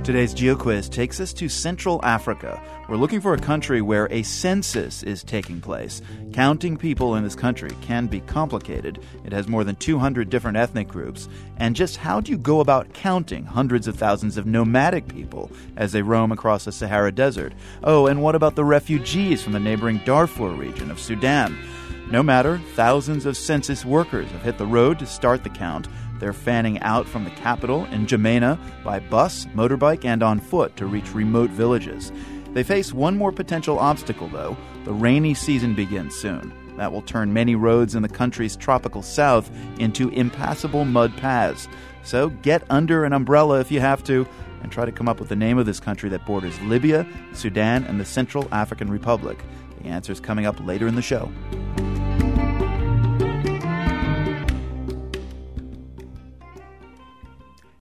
Today's GeoQuiz takes us to Central Africa. We're looking for a country where a census is taking place. Counting people in this country can be complicated. It has more than 200 different ethnic groups. And just how do you go about counting hundreds of thousands of nomadic people as they roam across the Sahara Desert? Oh, and what about the refugees from the neighboring Darfur region of Sudan? No matter, thousands of census workers have hit the road to start the count. They're fanning out from the capital in N'Djamena by bus, motorbike, and on foot to reach remote villages. They face one more potential obstacle, though. The rainy season begins soon. That will turn many roads in the country's tropical south into impassable mud paths. So get under an umbrella if you have to, and try to come up with the name of this country that borders Libya, Sudan, and the Central African Republic. The answer's coming up later in the show.